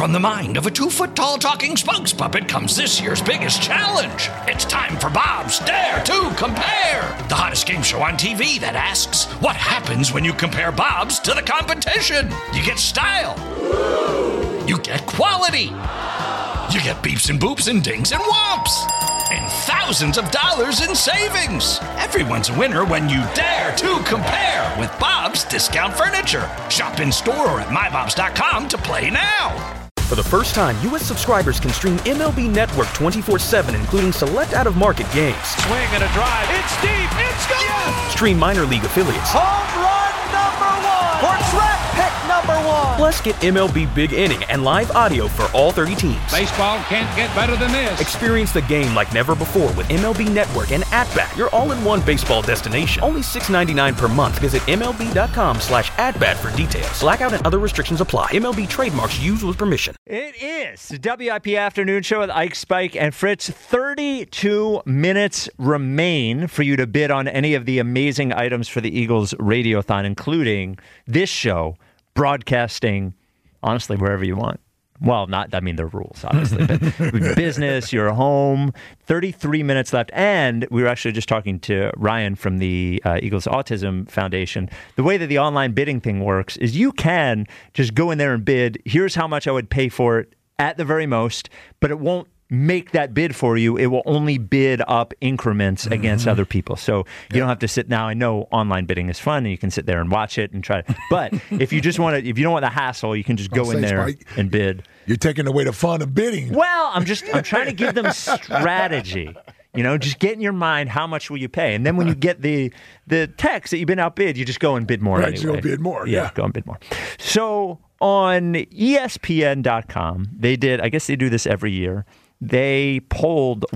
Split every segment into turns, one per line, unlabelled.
From the mind of a 2-foot-tall talking spokes puppet comes this year's biggest challenge. It's time for Bob's Dare to Compare, the hottest game show on TV that asks, what happens when you compare Bob's to the competition? You get style. You get quality. You get beeps and boops and dings and whomps. And thousands of dollars in savings. Everyone's a winner when you dare to compare with Bob's Discount Furniture. Shop in store or at mybobs.com to play now.
For the first time, U.S. subscribers can stream MLB Network 24/7, including select out-of-market games.
Swing and a drive. It's deep. It's gone. Yes!
Stream minor league affiliates.
Home run number 1. Or track pick number 1.
Plus, get MLB Big Inning and live audio for all 30 teams.
Baseball can't get better than this.
Experience the game like never before with MLB Network and At-Bat, your all-in-one baseball destination. Only $6.99 per month. Visit MLB.com/at-bat for details. Blackout and other restrictions apply. MLB trademarks used with permission.
It is the WIP Afternoon Show with Ike, Spike, and Fritz. 32 minutes remain for you to bid on any of the amazing items for the Eagles Radiothon, including this show broadcasting, honestly, wherever you want. Well, there are rules, obviously, but business, your home, 33 minutes left. And we were actually just talking to Ryan from the Eagles Autism Foundation. The way that the online bidding thing works is you can just go in there and bid, here's how much I would pay for it at the very most, but it won't make that bid for you. It will only bid up increments against other people. So you don't have to sit now. I know online bidding is fun and you can sit there and watch it and try to, but if you just want to, if you don't want the hassle, you can just go in there and bid.
You're taking away the fun of bidding.
Well, I'm trying to give them strategy. Just get in your mind, how much will you pay? And then when you get the text that you've been outbid, you just go and bid more anyway.
You'll bid more.
Yeah, go and bid more. So on ESPN.com, they did, I guess they do this every year, they polled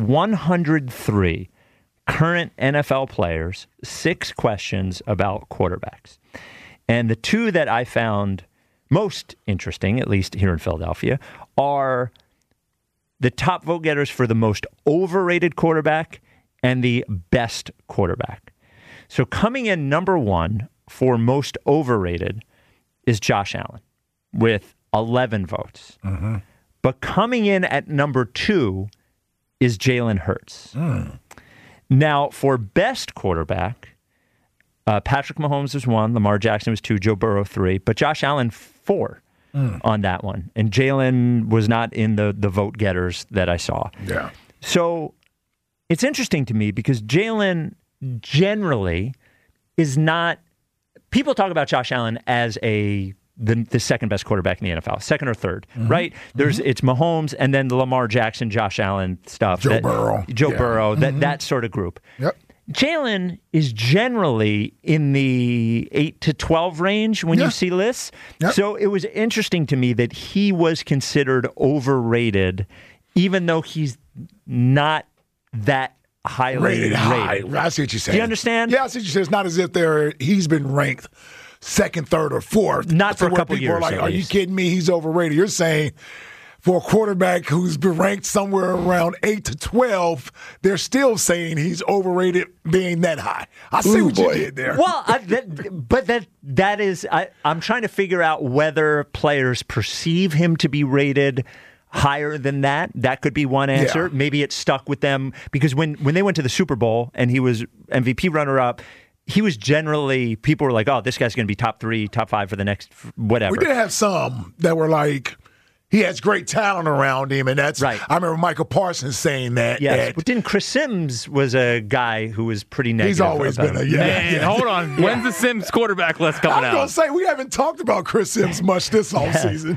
103 current NFL players, 6 questions about quarterbacks. And the 2 that I found most interesting, at least here in Philadelphia, are the top vote getters for the most overrated quarterback and the best quarterback. So coming in number 1 for most overrated is Josh Allen with 11 votes. Mm-hmm. But coming in at number 2 is Jalen Hurts. Now, for best quarterback, Patrick Mahomes was 1, Lamar Jackson was 2, Joe Burrow 3, but Josh Allen 4 on that one. And Jalen was not in the vote getters that I saw. Yeah. So it's interesting to me because Jalen generally is not... People talk about Josh Allen as the second best quarterback in the NFL, second or third, right? It's Mahomes and then the Lamar Jackson, Josh Allen stuff. Joe Burrow, that sort of group. Yep. Jalen is generally in the 8 to 12 range when you see lists. Yep. So it was interesting to me that he was considered overrated, even though he's not that highly rated.
I see what you're saying.
Do you understand?
Yeah, I see what you're saying. It's not as if he's been ranked second, third, or fourth.
Not for a couple
years.
Are like,
are you kidding me? He's overrated. You're saying for a quarterback who's been ranked somewhere around 8 to 12, they're still saying he's overrated being that high. I see what you did there.
Well, that is, I'm trying to figure out whether players perceive him to be rated higher than that. That could be one answer. Yeah. Maybe it stuck with them because when they went to the Super Bowl and he was MVP runner-up, he was generally, people were like, oh, this guy's going to be top 3, top 5 for the next whatever.
We did have some that were like, he has great talent around him, and that's right. I remember Michael Parsons saying that.
Yes, but then Chris Sims was a guy who was pretty negative.
He's always been
hold on. When's the Sims quarterback list coming out?
I was going to say, we haven't talked about Chris Sims much this offseason.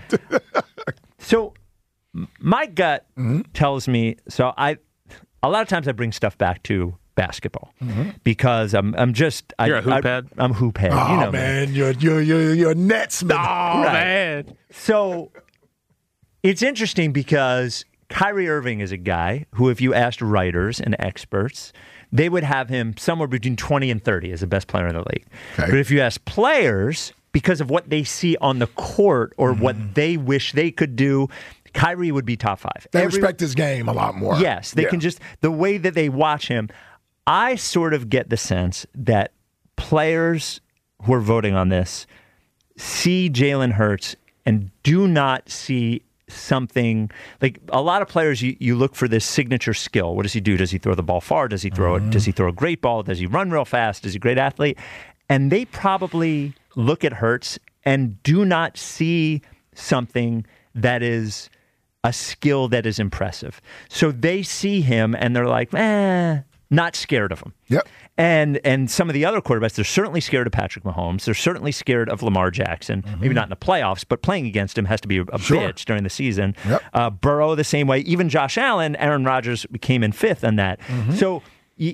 So my gut tells me, a lot of times I bring stuff back to basketball because I'm you're
a hoop head.
I'm hoop head.
Oh,
you know
man, you're a Nets man.
Oh right. Man.
So it's interesting because Kyrie Irving is a guy who, if you asked writers and experts, they would have him somewhere between 20 and 30 as the best player in the league. Okay. But if you ask players, because of what they see on the court or what they wish they could do, Kyrie would be top 5.
They respect his game a lot more.
Yes, they can just, the way that they watch him. I sort of get the sense that players who are voting on this see Jalen Hurts and do not see something like a lot of players you look for this signature skill. What does he do? Does he throw the ball far? Does he throw it? Does he throw a great ball? Does he run real fast? Is he a great athlete? And they probably look at Hurts and do not see something that is a skill that is impressive. So they see him and they're like, not scared of him.
Yep.
And some of the other quarterbacks, they're certainly scared of Patrick Mahomes. They're certainly scared of Lamar Jackson. Maybe not in the playoffs, but playing against him has to be a bitch during the season.
Yep.
Burrow the same way. Even Josh Allen, Aaron Rodgers came in fifth on that. So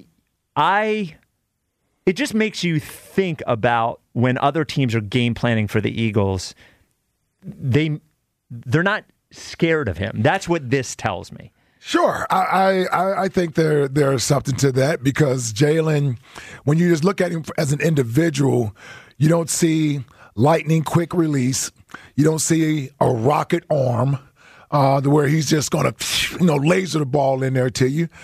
it just makes you think about when other teams are game planning for the Eagles, they're not scared of him. That's what this tells me.
Sure. I think there's something to that because Jalen, when you just look at him as an individual, you don't see lightning quick release. You don't see a rocket arm where he's just going to laser the ball in there to you.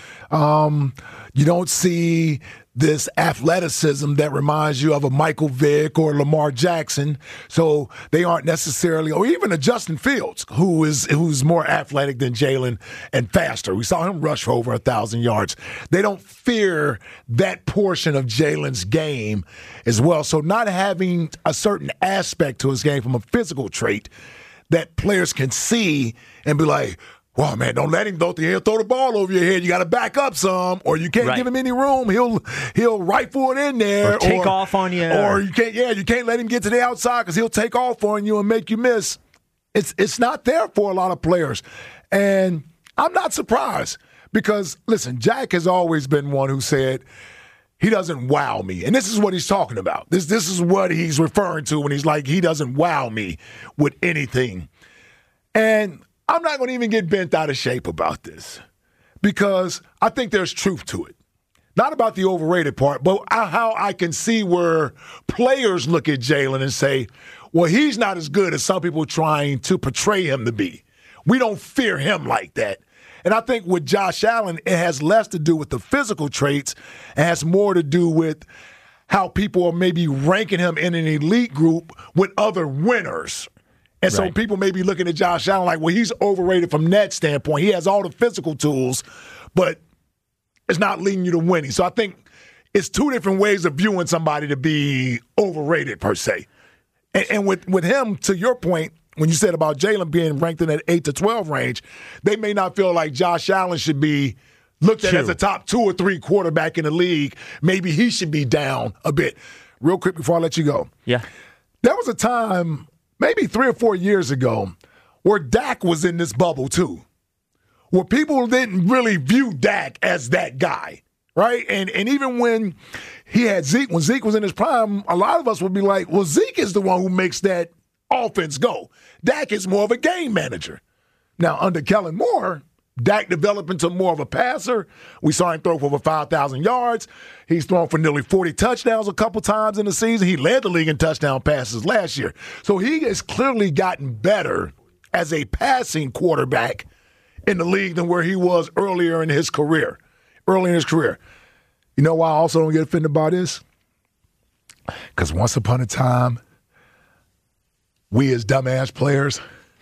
You don't see this athleticism that reminds you of a Michael Vick or Lamar Jackson. So they aren't necessarily, or even a Justin Fields, who's more athletic than Jalen and faster. We saw him rush for over 1,000 yards. They don't fear that portion of Jalen's game as well. So not having a certain aspect to his game from a physical trait that players can see and be like, well, man, don't let him throw the ball over your head. You got to back up some, or you can't give him any room. He'll rifle it in there,
or take off on you,
or you can't let him get to the outside because he'll take off on you and make you miss. It's not there for a lot of players, and I'm not surprised because listen, Jack has always been one who said he doesn't wow me, and this is what he's talking about. This is what he's referring to when he's like he doesn't wow me with anything, and I'm not going to even get bent out of shape about this because I think there's truth to it. Not about the overrated part, but how I can see where players look at Jalen and say, well, he's not as good as some people trying to portray him to be. We don't fear him like that. And I think with Josh Allen, it has less to do with the physical traits and has more to do with how people are maybe ranking him in an elite group with other winners. And so people may be looking at Josh Allen like, well, he's overrated from that standpoint. He has all the physical tools, but it's not leading you to winning. So I think it's two different ways of viewing somebody to be overrated per se. And with him, to your point, when you said about Jalen being ranked in that 8 to 12 range, they may not feel like Josh Allen should be looked at as a top 2 or 3 quarterback in the league. Maybe he should be down a bit. Real quick before I let you go.
Yeah.
There was a time maybe 3 or 4 years ago where Dak was in this bubble too, where people didn't really view Dak as that guy, right? And even when he had Zeke, when Zeke was in his prime, a lot of us would be like, well, Zeke is the one who makes that offense go. Dak is more of a game manager. Now, under Kellen Moore, Dak developed into more of a passer. We saw him throw for over 5,000 yards. He's thrown for nearly 40 touchdowns a couple times in the season. He led the league in touchdown passes last year. So he has clearly gotten better as a passing quarterback in the league than where he was earlier in his career. You know why I also don't get offended by this? Because once upon a time, we as dumbass players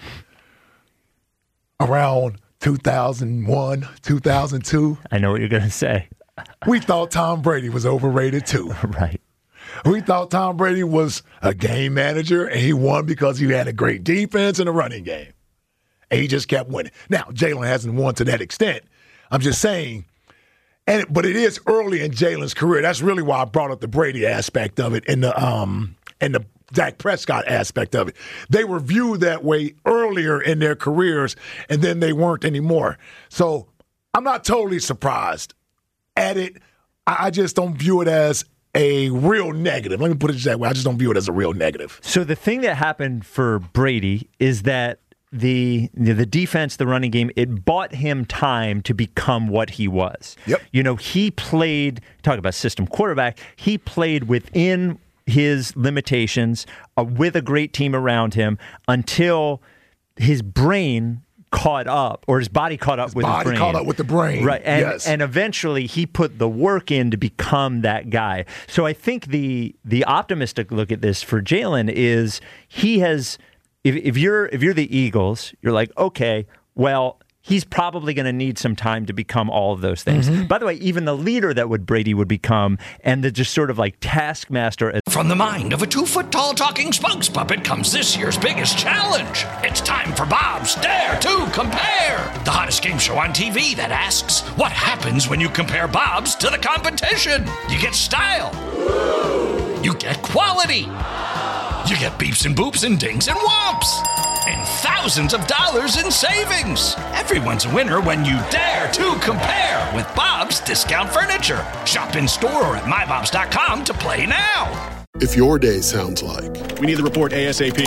around 2001, 2002.
I know what you're going to say.
We thought Tom Brady was overrated too.
Right.
We thought Tom Brady was a game manager and he won because he had a great defense and a running game. And he just kept winning. Now, Jalen hasn't won to that extent. I'm just saying, but it is early in Jalen's career. That's really why I brought up the Brady aspect of it and the Dak Prescott aspect of it. They were viewed that way earlier in their careers, and then they weren't anymore. So I'm not totally surprised at it. I just don't view it as a real negative. Let me put it that way. I just don't view it as a real negative.
So the thing that happened for Brady is that the defense, the running game, it bought him time to become what he was.
Yep.
You know, he played, talk about system quarterback, he played within his limitations with a great team around him until his brain caught up, or his body caught up with his brain.
Body caught up with the brain.
Right. And,
yes.
And eventually he put the work in to become that guy. So I think the optimistic look at this for Jalen is he has if you're the Eagles, you're like, okay, well, he's probably going to need some time to become all of those things. By the way, even the leader that Brady would become, and the just sort of like taskmaster.
From the mind of a 2-foot-tall talking spokes puppet comes this year's biggest challenge. It's time for Bob's Dare to Compare, the hottest game show on TV that asks, what happens when you compare Bobs to the competition? You get style. You get quality. You get beeps and boops and dings and whomps. And thousands of dollars in savings. Everyone's a winner when you dare to compare with Bob's Discount Furniture. Shop in store or at mybobs.com to play now.
If your day sounds like,
we need the report ASAP,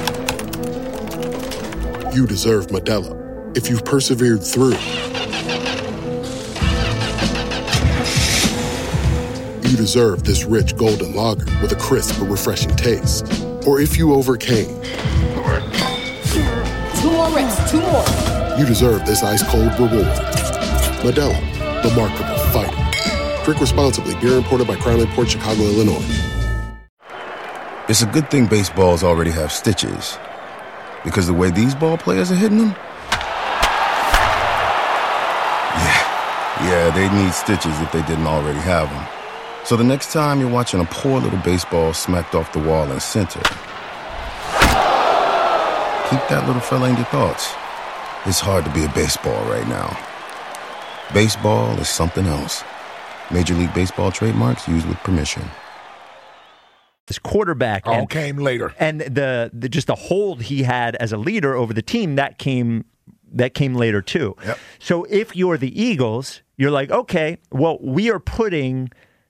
you deserve Modelo. If you've persevered through, you deserve this rich golden lager with a crisp but refreshing taste. Or if you overcame.
2 more reps, 2 more.
You deserve this ice-cold reward. Modelo, the Remarkable Fighter. Drink responsibly. Beer imported by Crown Imports, Chicago, Illinois.
It's a good thing baseballs already have stitches. Because the way these ball players are hitting them? Yeah, they'd need stitches if they didn't already have them. So the next time you're watching a poor little baseball smacked off the wall in center, keep that little fella in your thoughts. It's hard to be a baseball right now. Baseball is something else. Major League Baseball trademarks used with permission.
This quarterback
all came later,
and the just the hold he had as a leader over the team that came later too.
Yep.
So if you're the Eagles, you're like, okay, well, we are putting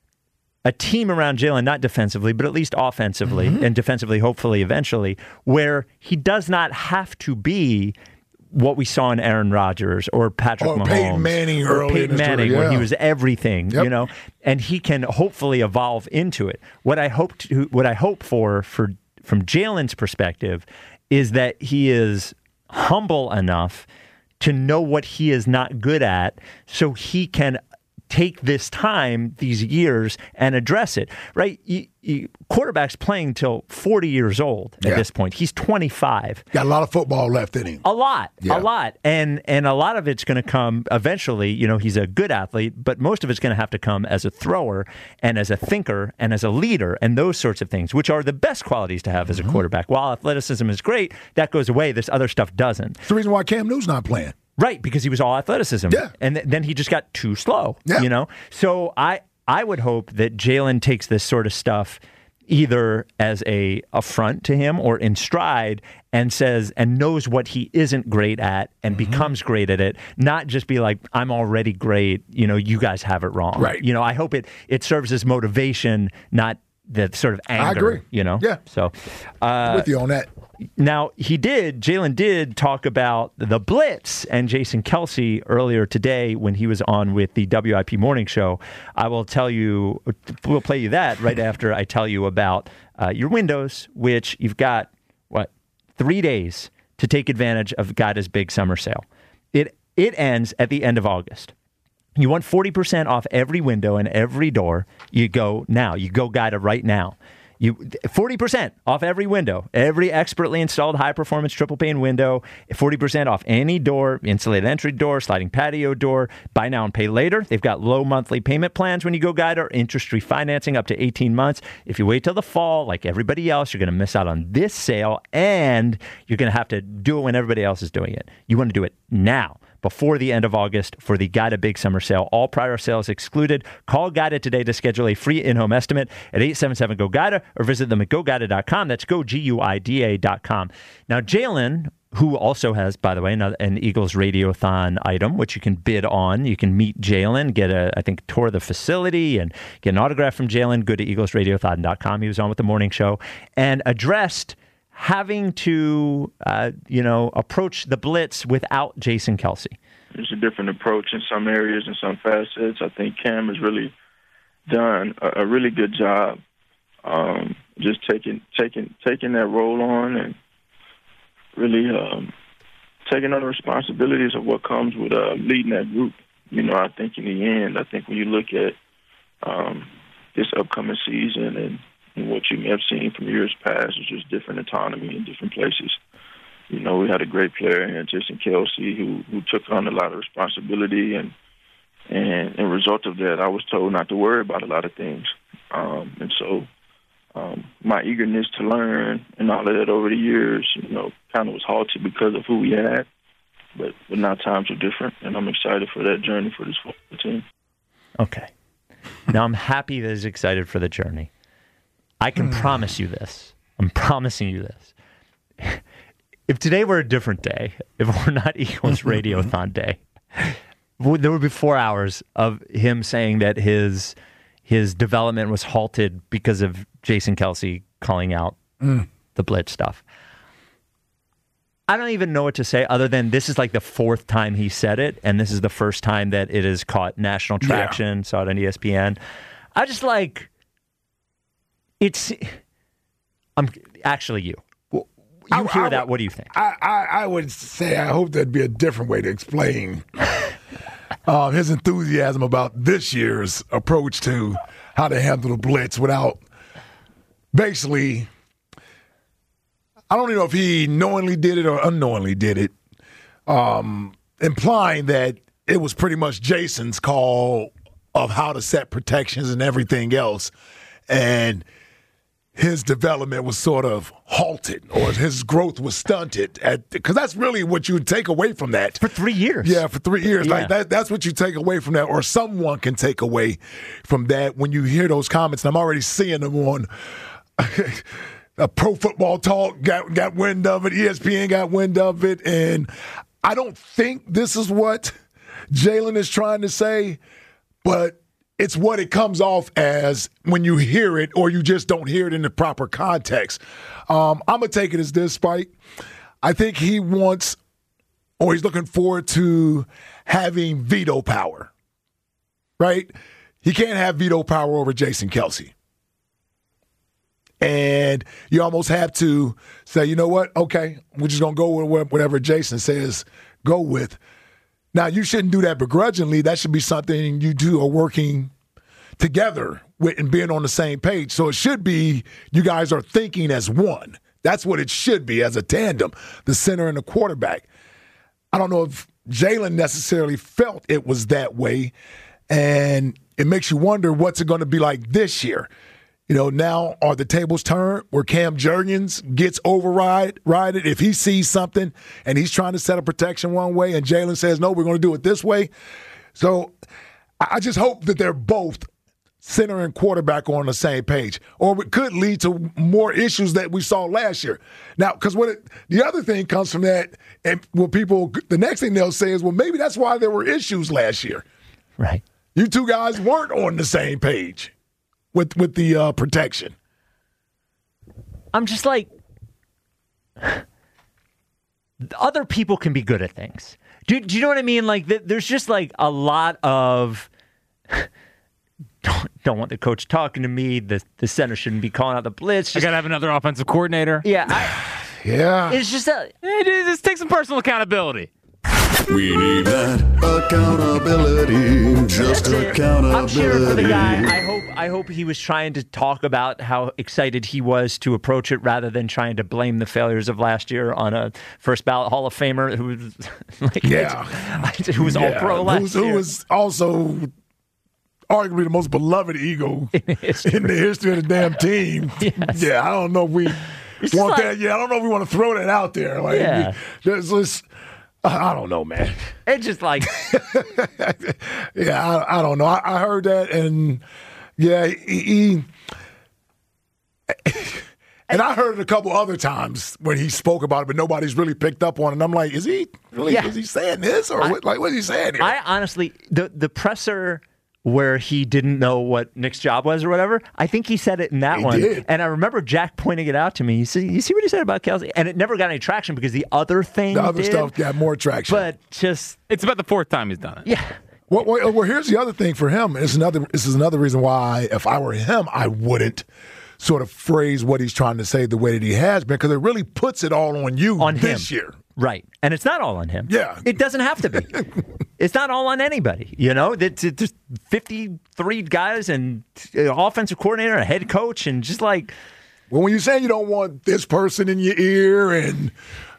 a team around Jalen, not defensively, but at least offensively, and defensively, hopefully, eventually, where he does not have to be what we saw in Aaron Rodgers or Patrick Mahomes.
Peyton Manning early in his career,
when he was everything, you know, and he can hopefully evolve into it. What I hope for from Jalen's perspective is that he is humble enough to know what he is not good at, so he can take this time, these years, and address it, right? Quarterback's playing till 40 years old at this point. He's 25.
Got a lot of football left in him.
A lot. And a lot of it's going to come eventually. You know, he's a good athlete, but most of it's going to have to come as a thrower and as a thinker and as a leader and those sorts of things, which are the best qualities to have as a quarterback. While athleticism is great, that goes away. This other stuff doesn't.
It's the reason why Cam Newton's not playing.
Right, because he was all athleticism.
Yeah.
And then he just got too slow, you know? So I would hope that Jalen takes this sort of stuff either as a affront to him or in stride and says and knows what he isn't great at and becomes great at it, not just be like, I'm already great, you know, you guys have it wrong.
Right.
You know, I hope it serves as motivation, not the sort of anger.
I agree.
You know?
Yeah.
So
I'm with you on that.
Now, Jalen did talk about the blitz and Jason Kelce earlier today when he was on with the WIP Morning Show. We'll play you that right after I tell you about your windows, which you've got, 3 days to take advantage of Guida's big summer sale. It ends at the end of August. You want 40% off every window and every door. You go now. You go Guida right now. 40% off every window, every expertly installed high-performance triple-pane window, 40% off any door, insulated entry door, sliding patio door, buy now and pay later. They've got low monthly payment plans when you go Guida, or interest-free financing up to 18 months. If you wait till the fall, like everybody else, you're going to miss out on this sale, and you're going to have to do it when everybody else is doing it. You want to do it now, before the end of August for the Guida Big Summer Sale. All prior sales excluded. Call Guida today to schedule a free in-home estimate at 877-GO-GUIDA or visit them at GoGuida.com. That's GoGuida.com. Now, Jalen, who also has, by the way, an Eagles Radiothon item, which you can bid on. You can meet Jalen, get a tour of the facility and get an autograph from Jalen. Go to EaglesRadiothon.com. He was on with the morning show and addressed having to, approach the blitz without Jason Kelce.
There's a different approach in some areas and some facets. I think Cam has really done a really good job, just taking that role on and really taking on the responsibilities of what comes with leading that group. You know, I think in the end, when you look at this upcoming season and what you may have seen from years past is just different autonomy in different places. we had a great player in Jason Kelce who took on a lot of responsibility, and in result of that, I was told not to worry about a lot of things. And so my eagerness to learn and all of that over the years, kind of was halted because of who we had. But now times are different, and I'm excited for that journey for this football team.
Okay. Now I'm happy that he's excited for the journey. I can promise you this. I'm promising you this. If today were a different day, if we're not Eagles Radiothon Day, there would be 4 hours of him saying that his development was halted because of Jason Kelce calling out the blitz stuff. I don't even know what to say other than this is like the fourth time he said it, and this is the first time that it has caught national traction, saw it on ESPN. I just like, I'm actually you. You hear that, what do you think?
I would say I hope there'd be a different way to explain his enthusiasm about this year's approach to how to handle the blitz without basically, I don't even know if he knowingly did it or unknowingly did it, implying that it was pretty much Jason's call of how to set protections and everything else. And his development was sort of halted, or his growth was stunted, because that's really what you would take away from that.
For 3 years.
Yeah, for 3 years.
Yeah.
Like that's what you take away from that, or someone can take away from that when you hear those comments. And I'm already seeing them on Pro Football Talk got wind of it, ESPN got wind of it, and I don't think this is what Jalen is trying to say, but it's what it comes off as when you hear it, or you just don't hear it in the proper context. I'm going to take it as this, Spike. I think he wants, or he's looking forward to having veto power, right? He can't have veto power over Jason Kelce. And you almost have to say, you know what? Okay, we're just going to go with whatever Jason says go with. Now, you shouldn't do that begrudgingly. That should be something you two are working together with and being on the same page. So it should be you guys are thinking as one. That's what it should be, as a tandem, the center and the quarterback. I don't know if Jalen necessarily felt it was that way, and it makes you wonder what's it going to be like this year. Now are the tables turned where Cam Jurgens gets overrided if he sees something and he's trying to set a protection one way and Jalen says, no, we're going to do it this way. So I just hope that they're both center and quarterback on the same page, or it could lead to more issues that we saw last year. Now, because the other thing comes from that, and the next thing they'll say is, well, maybe that's why there were issues last year.
Right.
You two guys weren't on the same page with the protection.
I'm just like, other people can be good at things. Do you know what I mean? Like, there's just like a lot of don't want the coach talking to me. The center shouldn't be calling out the blitz.
I got to have another offensive coordinator.
Yeah.
Yeah.
It's just
just take some personal accountability.
We need that accountability, just accountability.
I'm cheering for the guy. I hope he was trying to talk about how excited he was to approach it rather than trying to blame the failures of last year on a first ballot Hall of Famer who was who was all pro last year.
Who was also arguably the most beloved Eagle in the history of the damn team.
Yes.
Yeah, I don't know if we want that. Yeah, I don't know if we want to throw that out there. Like, I don't know, man.
It's just like,
yeah, I don't know. I heard that, and yeah, he and I heard it a couple other times when he spoke about it, but nobody's really picked up on it. And I'm like, is he really? Yeah. Is he saying this, or what is he saying here?
I honestly, the presser where he didn't know what Nick's job was or whatever, I think he said it in that one.
Did.
And I remember Jack pointing it out to me. You see what he said about Kelce? And it never got any traction because the other stuff
got more traction.
But just...
It's about the fourth time he's done it.
Yeah.
Well, here's the other thing for him. This is another reason why, if I were him, I wouldn't sort of phrase what he's trying to say the way that he has been, because it really puts it all on you this year.
Right. And it's not all on him.
Yeah.
It doesn't have to be. It's not all on anybody. It's just 53 guys and an offensive coordinator, a head coach, and just like...
Well, when you're saying you don't want this person in your ear and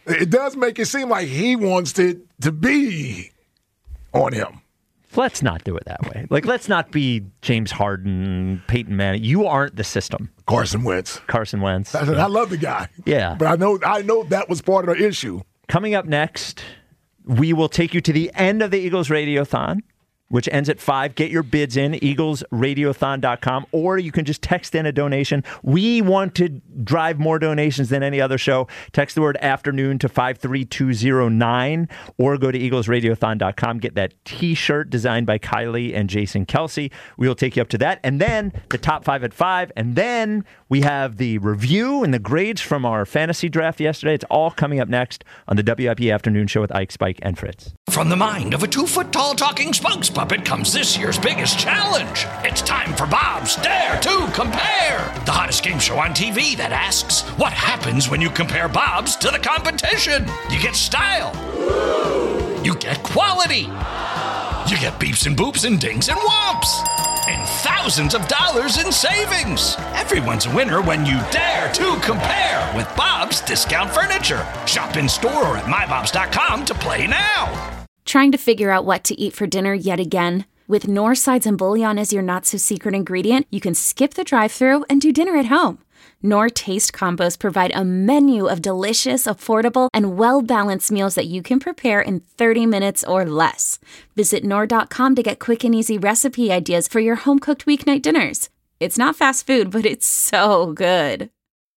It does make it seem like he wants it to be on him.
Let's not do it that way. Like, let's not be James Harden, Peyton Manning. You aren't the system.
Carson Wentz.
I
love the guy.
Yeah.
But I know that was part of the issue.
Coming up next, we will take you to the end of the Eagles Radiothon, which ends at 5. Get your bids in, eaglesradiothon.com, or you can just text in a donation. We want to drive more donations than any other show. Text the word afternoon to 53209, or go to eaglesradiothon.com. Get that T-shirt designed by Kylie and Jason Kelsey. We will take you up to that. And then the top 5 at 5. And then we have the review and the grades from our fantasy draft yesterday. It's all coming up next on the WIP Afternoon Show with Ike, Spike, and Fritz.
From the mind of a 2-foot-tall talking spokes puppet comes this year's biggest challenge. It's time for Bob's Dare to Compare, the hottest game show on TV that asks, what happens when you compare Bob's to the competition? You get style. You get quality. You get beeps and boops and dings and whomps. And thousands of dollars in savings. Everyone's a winner when you dare to compare with Bob's Discount Furniture. Shop in store or at mybobs.com to play now.
Trying to figure out what to eat for dinner yet again? With Knorr sides and bouillon as your not-so-secret ingredient, you can skip the drive-thru and do dinner at home. Knorr Taste Combos provide a menu of delicious, affordable, and well-balanced meals that you can prepare in 30 minutes or less. Visit Knorr.com to get quick and easy recipe ideas for your home-cooked weeknight dinners. It's not fast food, but it's so good.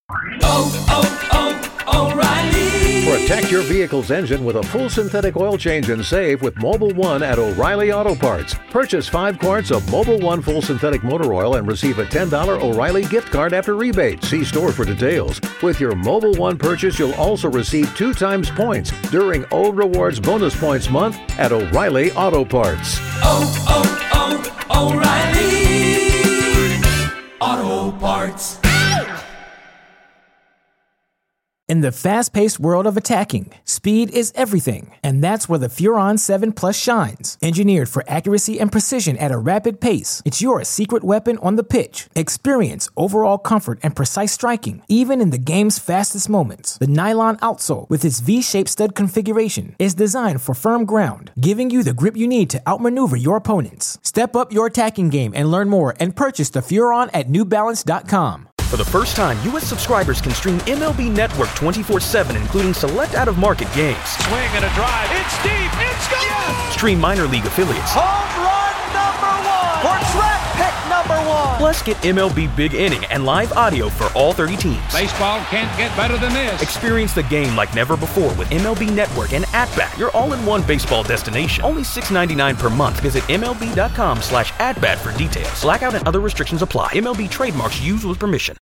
O'Reilly. Protect your vehicle's engine with a full synthetic oil change and save with Mobil 1 at O'Reilly Auto Parts. Purchase 5 quarts of Mobil 1 full synthetic motor oil and receive a $10 O'Reilly gift card after rebate. See store for details. With your Mobil 1 purchase, you'll also receive 2 times points during O Rewards Bonus Points Month at O'Reilly Auto Parts.
O'Reilly Auto Parts.
In the fast-paced world of attacking, speed is everything, and that's where the Furon 7 Plus shines. Engineered for accuracy and precision at a rapid pace, it's your secret weapon on the pitch. Experience overall comfort and precise striking, even in the game's fastest moments. The nylon outsole, with its V-shaped stud configuration, is designed for firm ground, giving you the grip you need to outmaneuver your opponents. Step up your attacking game and learn more and purchase the Furon at NewBalance.com.
For the first time, U.S. subscribers can stream MLB Network 24/7, including select out-of-market games.
Swing and a drive. It's deep. It's gone. Yes.
Stream minor league affiliates.
Home run number 1. Portrait pick number 1.
Plus, get MLB Big Inning and live audio for all 30 teams.
Baseball can't get better than this.
Experience the game like never before with MLB Network and At-Bat, your all-in-one baseball destination. Only $6.99 per month. Visit MLB.com/AtBat for details. Blackout and other restrictions apply. MLB trademarks used with permission.